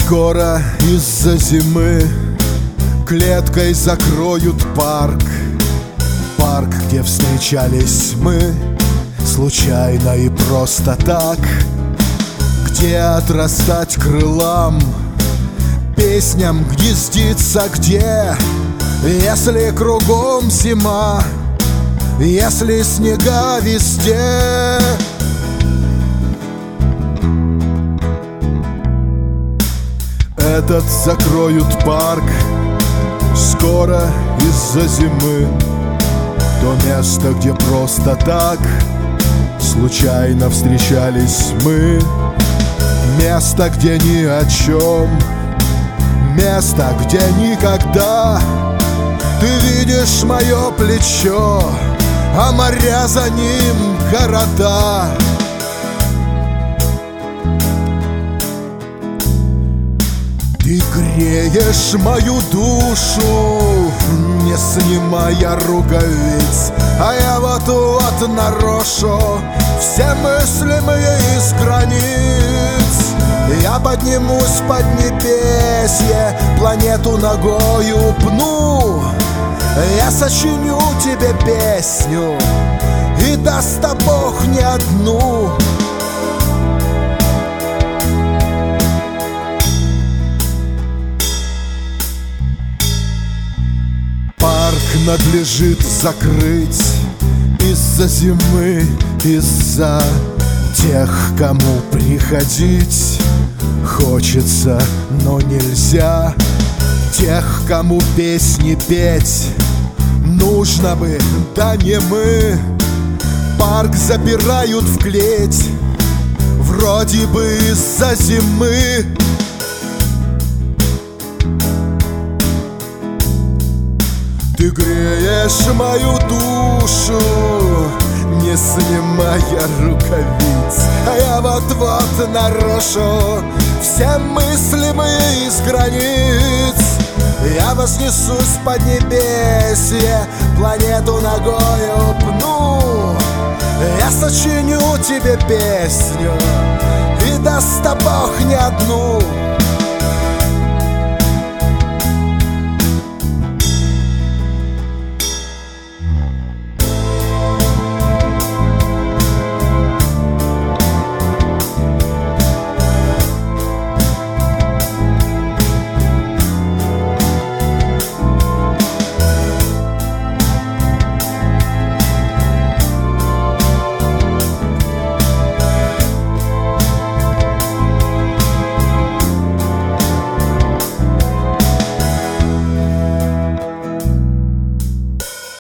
Скоро из-за зимы клеткой закроют парк. Парк, где встречались мы случайно и просто так, где отрастать крылам, песням гнездиться, где, если кругом зима, если снега везде. Этот закроют парк скоро из-за зимы. То место, где просто так случайно встречались мы. Место, где ни о чем. Место, где никогда. Ты видишь мое плечо, а моря за ним города. Ты греешь мою душу, не снимая рукавиц, а я вот-вот нарошу все мыслимые из границ. Я поднимусь под небесье, планету ногою пну. Я сочиню тебе песню, и даст Бог не одну. Надлежит закрыть из-за зимы, из-за тех, кому приходить хочется, но нельзя. Тех, кому песни петь нужно бы, да не мы. Парк запирают в клеть, вроде бы из-за зимы. Ты греешь мою душу, не снимая рукавиц, а я вот-вот нарушу все мыслимые из границ. Я вознесусь под небесье, планету ногою пну. Я сочиню тебе песню, и даст Бог не одну.